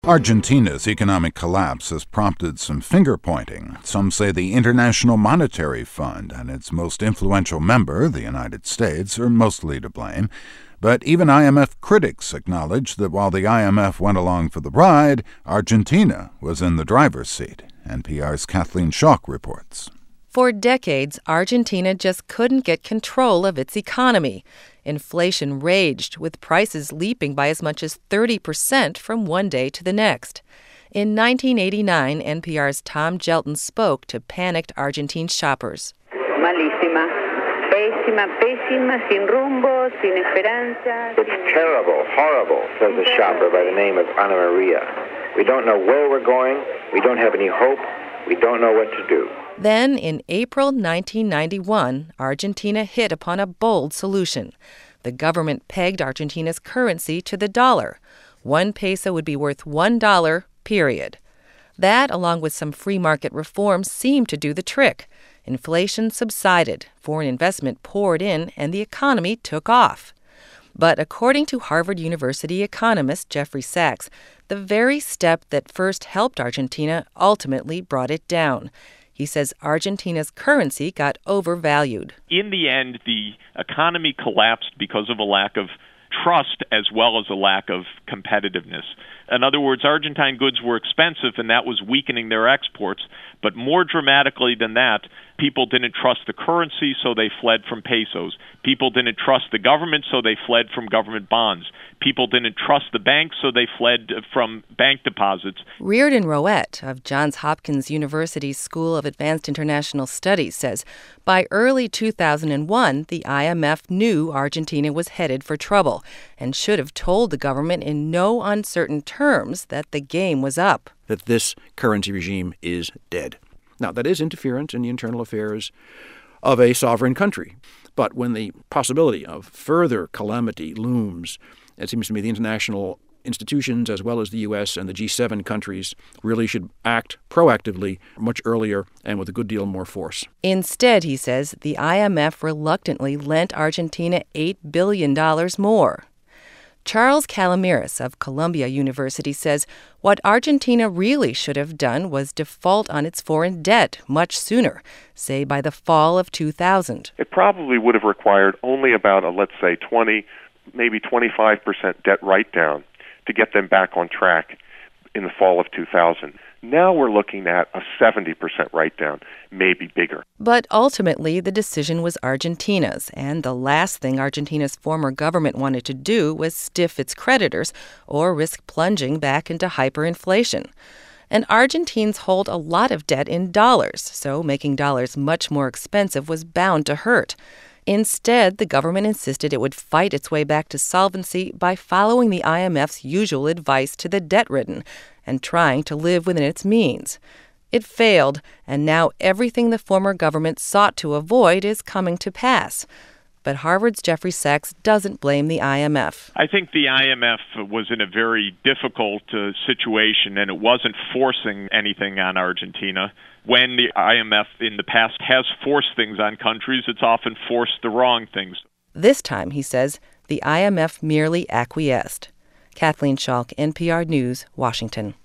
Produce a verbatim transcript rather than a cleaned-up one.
Argentina's economic collapse has prompted some finger-pointing. Some say the International Monetary Fund and its most influential member, the United States, are mostly to blame. But even I M F critics acknowledge that while the I M F went along for the ride, Argentina was in the driver's seat. N P R's Kathleen Schock reports. For decades, Argentina just couldn't get control of its economy. Inflation raged, with prices leaping by as much as thirty percent from one day to the next. In nineteen eighty-nine, N P R's Tom Gelton spoke to panicked Argentine shoppers. Malísima. Pésima, pésima, sin rumbo, sin esperanza. It's terrible, horrible, says a shopper by the name of Ana Maria. We don't know where we're going. We don't have any hope. We don't know what to do. Then, in April nineteen ninety-one, Argentina hit upon a bold solution. The government pegged Argentina's currency to the dollar. One peso would be worth one dollar, period. That, along with some free market reforms, seemed to do the trick. Inflation subsided, foreign investment poured in, and the economy took off. But according to Harvard University economist Jeffrey Sachs, the very step that first helped Argentina ultimately brought it down. He says Argentina's currency got overvalued. In the end, the economy collapsed because of a lack of trust as well as a lack of competitiveness. In other words, Argentine goods were expensive, and that was weakening their exports. But more dramatically than that, people didn't trust the currency, so they fled from pesos. People didn't trust the government, so they fled from government bonds. People didn't trust the banks, so they fled from bank deposits. Reardon Rowett of Johns Hopkins University's School of Advanced International Studies says by early two thousand one, the I M F knew Argentina was headed for trouble and should have told the government in no uncertain terms that the game was up. That this currency regime is dead. Now, that is interference in the internal affairs of a sovereign country. But when the possibility of further calamity looms, it seems to me the international institutions, as well as the U S and the G seven countries, really should act proactively much earlier and with a good deal more force. Instead, he says, the I M F reluctantly lent Argentina eight billion dollars more. Charles Calamiris of Columbia University says what Argentina really should have done was default on its foreign debt much sooner, say by the fall of two thousand. It probably would have required only about a, let's say, twenty, maybe twenty-five percent debt write-down to get them back on track in the fall of two thousand. Now we're looking at a seventy percent write-down, maybe bigger. But ultimately, the decision was Argentina's, and the last thing Argentina's former government wanted to do was stiff its creditors or risk plunging back into hyperinflation. And Argentines hold a lot of debt in dollars, so making dollars much more expensive was bound to hurt. Instead, the government insisted it would fight its way back to solvency by following the I M F's usual advice to the debt-ridden and trying to live within its means. It failed, and now everything the former government sought to avoid is coming to pass. But Harvard's Jeffrey Sachs doesn't blame the I M F. I think the I M F was in a very difficult uh, situation, and it wasn't forcing anything on Argentina. When the I M F in the past has forced things on countries, it's often forced the wrong things. This time, he says, the I M F merely acquiesced. Kathleen Schock, N P R News, Washington.